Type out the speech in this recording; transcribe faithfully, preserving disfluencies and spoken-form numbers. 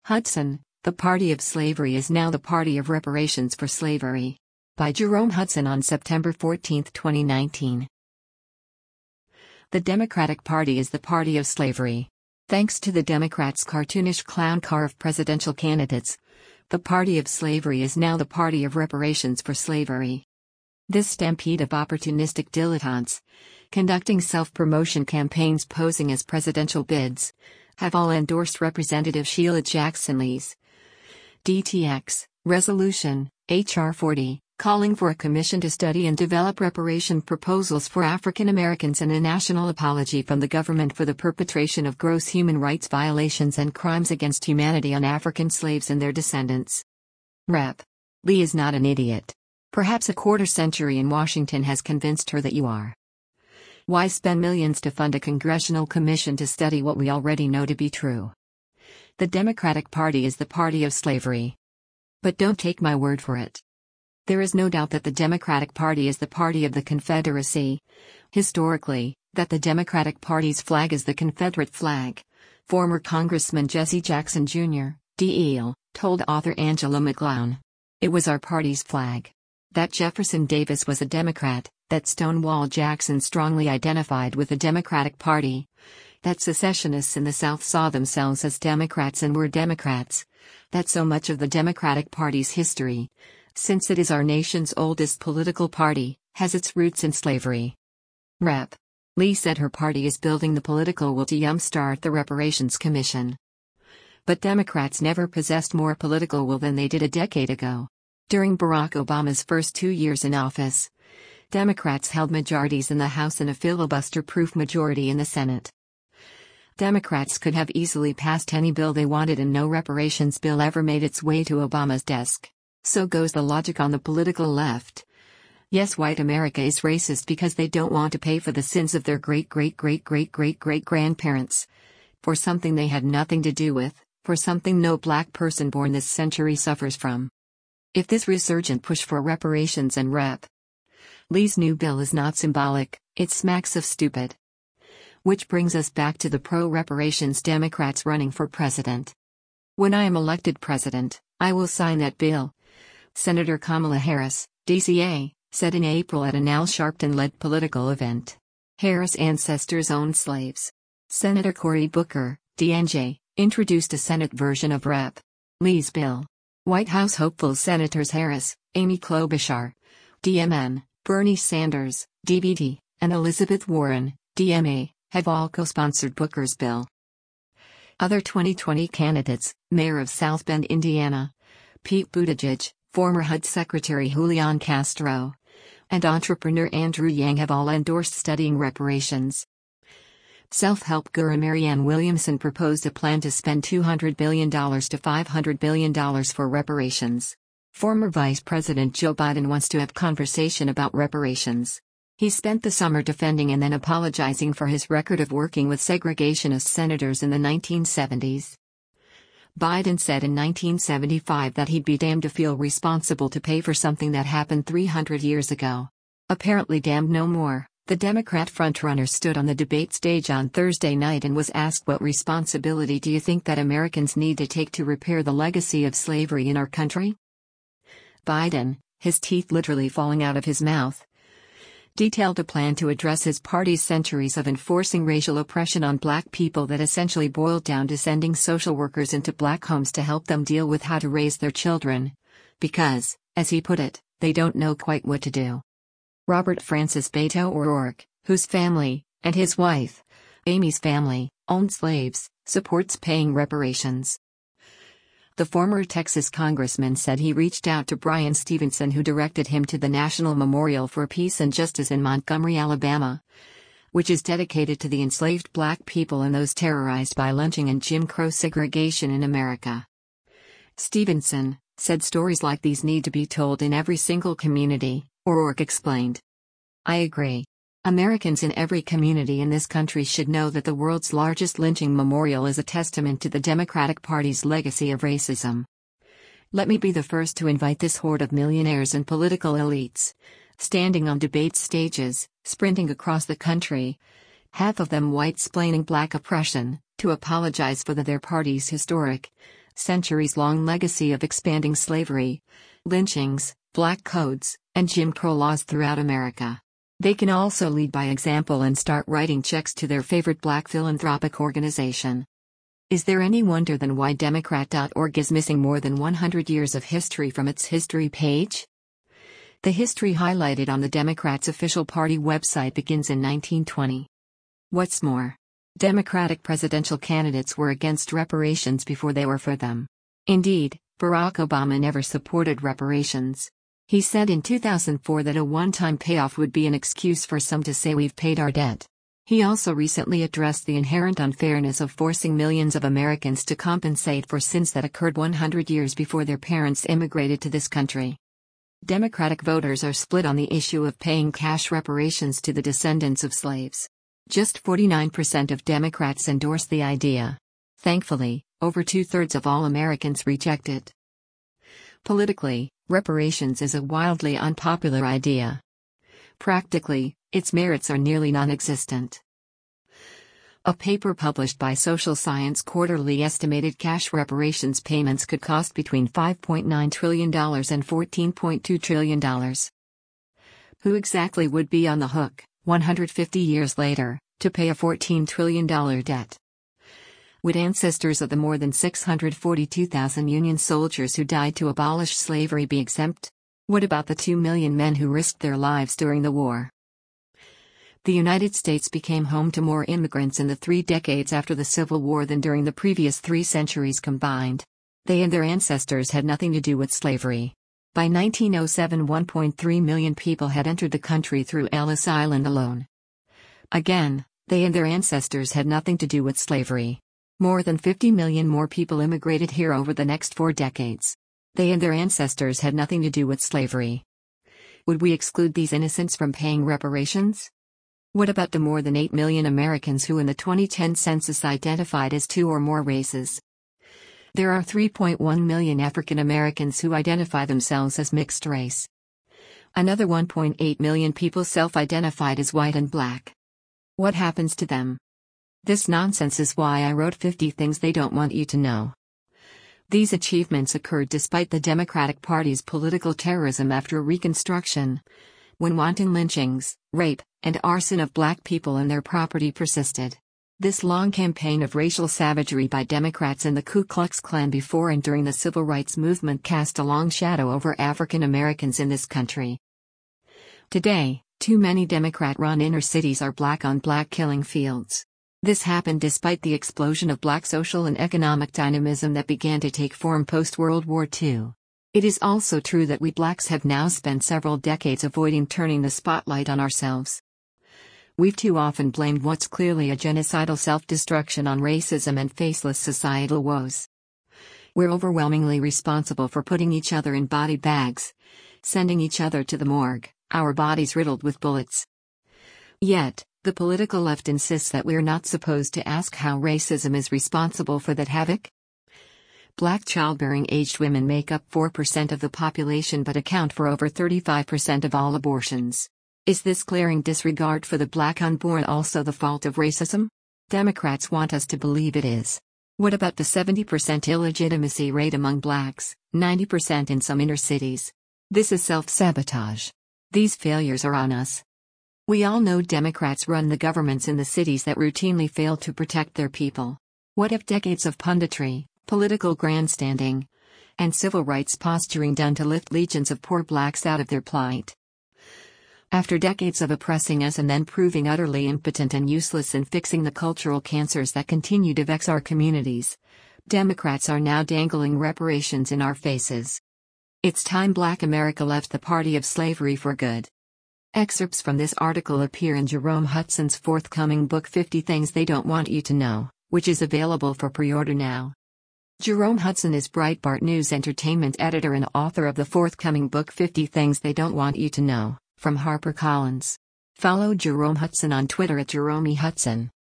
Hudson, the party of slavery is now the party of reparations for slavery. By Jerome Hudson on September fourteenth, twenty nineteen. The Democratic Party is the party of slavery. Thanks to the Democrats' cartoonish clown car of presidential candidates, the party of slavery is now the party of reparations for slavery. This stampede of opportunistic dilettantes, conducting self-promotion campaigns posing as presidential bids, have all endorsed Representative Sheila Jackson Lee's D T X resolution, H R forty, calling for a commission to study and develop reparation proposals for African Americans and a national apology from the government for the perpetration of gross human rights violations and crimes against humanity on African slaves and their descendants. Representative Lee is not an idiot. Perhaps a quarter century in Washington has convinced her that you are. Why spend millions to fund a congressional commission to study what we already know to be true? The Democratic Party is the party of slavery. But don't take my word for it. There is no doubt that the Democratic Party is the party of the Confederacy. Historically, that the Democratic Party's flag is the Confederate flag. Former Congressman Jesse Jackson Junior, D L, told author Angela McGlown. It was our party's flag. That Jefferson Davis was a Democrat, that Stonewall Jackson strongly identified with the Democratic Party, that secessionists in the South saw themselves as Democrats and were Democrats, that so much of the Democratic Party's history, since it is our nation's oldest political party, has its roots in slavery. Representative Lee said her party is building the political will to jumpstart the Reparations Commission. But Democrats never possessed more political will than they did a decade ago. During Barack Obama's first two years in office, Democrats held majorities in the House and a filibuster-proof majority in the Senate. Democrats could have easily passed any bill they wanted and no reparations bill ever made its way to Obama's desk. So goes the logic on the political left. Yes, white America is racist because they don't want to pay for the sins of their great-great-great-great-great-great-grandparents. For something they had nothing to do with, for something no black person born this century suffers from. If this resurgent push for reparations and Representative Lee's new bill is not symbolic, it smacks of stupid. Which brings us back to the pro-reparations Democrats running for president. When I am elected president, I will sign that bill. Senator Kamala Harris, D C A, said in April at an Al Sharpton-led political event. Harris' ancestors owned slaves. Senator Cory Booker, D N J, introduced a Senate version of Representative Lee's bill. White House hopefuls Senators Harris, Amy Klobuchar, D M N, Bernie Sanders, D B T, and Elizabeth Warren, D M A, have all co-sponsored Booker's bill. Other twenty twenty candidates, Mayor of South Bend, Indiana, Pete Buttigieg, former H U D Secretary Julian Castro, and entrepreneur Andrew Yang have all endorsed studying reparations. Self-help guru Marianne Williamson proposed a plan to spend two hundred billion dollars to five hundred billion dollars for reparations. Former Vice President Joe Biden wants to have conversation about reparations. He spent the summer defending and then apologizing for his record of working with segregationist senators in the nineteen seventies. Biden said in nineteen seventy-five that he'd be damned to feel responsible to pay for something that happened three hundred years ago. Apparently damned no more. The Democrat frontrunner stood on the debate stage on Thursday night and was asked, what responsibility do you think that Americans need to take to repair the legacy of slavery in our country? Biden, his teeth literally falling out of his mouth, detailed a plan to address his party's centuries of enforcing racial oppression on black people that essentially boiled down to sending social workers into black homes to help them deal with how to raise their children. Because, as he put it, they don't know quite what to do. Robert Francis Beto O'Rourke, whose family, and his wife, Amy's family, owned slaves, supports paying reparations. The former Texas congressman said he reached out to Brian Stevenson, who directed him to the National Memorial for Peace and Justice in Montgomery, Alabama, which is dedicated to the enslaved black people and those terrorized by lynching and Jim Crow segregation in America. Stevenson said stories like these need to be told in every single community, O'Rourke explained. I agree. Americans in every community in this country should know that the world's largest lynching memorial is a testament to the Democratic Party's legacy of racism. Let me be the first to invite this horde of millionaires and political elites, standing on debate stages, sprinting across the country, half of them white-splaining black oppression, to apologize for the, their party's historic, centuries-long legacy of expanding slavery, lynchings, black codes, and Jim Crow laws throughout America. They can also lead by example and start writing checks to their favorite black philanthropic organization. Is there any wonder then why Democrat dot org is missing more than one hundred years of history from its history page? The history highlighted on the Democrats' official party website begins in nineteen twenty. What's more, Democratic presidential candidates were against reparations before they were for them. Indeed, Barack Obama never supported reparations. He said in two thousand four that a one-time payoff would be an excuse for some to say we've paid our debt. He also recently addressed the inherent unfairness of forcing millions of Americans to compensate for sins that occurred one hundred years before their parents immigrated to this country. Democratic voters are split on the issue of paying cash reparations to the descendants of slaves. Just forty-nine percent of Democrats endorse the idea. Thankfully, over two-thirds of all Americans reject it. Politically, reparations is a wildly unpopular idea. Practically, its merits are nearly non-existent. A paper published by Social Science Quarterly estimated cash reparations payments could cost between five point nine trillion dollars and fourteen point two trillion dollars. Who exactly would be on the hook, one hundred fifty years later, to pay a fourteen trillion dollars debt? Would ancestors of the more than six hundred forty-two thousand Union soldiers who died to abolish slavery be exempt? What about the two million men who risked their lives during the war? The United States became home to more immigrants in the three decades after the Civil War than during the previous three centuries combined. They and their ancestors had nothing to do with slavery. By nineteen oh seven, one point three million people had entered the country through Ellis Island alone. Again, they and their ancestors had nothing to do with slavery. More than fifty million more people immigrated here over the next four decades. They and their ancestors had nothing to do with slavery. Would we exclude these innocents from paying reparations? What about the more than eight million Americans who in the twenty ten census identified as two or more races? There are three point one million African Americans who identify themselves as mixed race. Another one point eight million people self-identified as white and black. What happens to them? This nonsense is why I wrote fifty Things They Don't Want You to Know. These achievements occurred despite the Democratic Party's political terrorism after Reconstruction, when wanton lynchings, rape, and arson of black people and their property persisted. This long campaign of racial savagery by Democrats and the Ku Klux Klan before and during the Civil Rights Movement cast a long shadow over African Americans in this country. Today, too many Democrat-run inner cities are black-on-black killing fields. This happened despite the explosion of black social and economic dynamism that began to take form post-World War Two. It is also true that we blacks have now spent several decades avoiding turning the spotlight on ourselves. We've too often blamed what's clearly a genocidal self-destruction on racism and faceless societal woes. We're overwhelmingly responsible for putting each other in body bags, sending each other to the morgue, our bodies riddled with bullets. Yet, the political left insists that we're not supposed to ask how racism is responsible for that havoc. Black childbearing-aged women make up four percent of the population but account for over thirty-five percent of all abortions. Is this glaring disregard for the black unborn also the fault of racism? Democrats want us to believe it is. What about the seventy percent illegitimacy rate among blacks, ninety percent in some inner cities? This is self-sabotage. These failures are on us. We all know Democrats run the governments in the cities that routinely fail to protect their people. What have decades of punditry, political grandstanding, and civil rights posturing done to lift legions of poor blacks out of their plight? After decades of oppressing us and then proving utterly impotent and useless in fixing the cultural cancers that continue to vex our communities, Democrats are now dangling reparations in our faces. It's time Black America left the party of slavery for good. Excerpts from this article appear in Jerome Hutson's forthcoming book fifty Things They Don't Want You to Know, which is available for pre-order now. Jerome Hutson is Breitbart News entertainment editor and author of the forthcoming book fifty Things They Don't Want You to Know, from HarperCollins. Follow Jerome Hutson on Twitter at Jerome E. Hutson.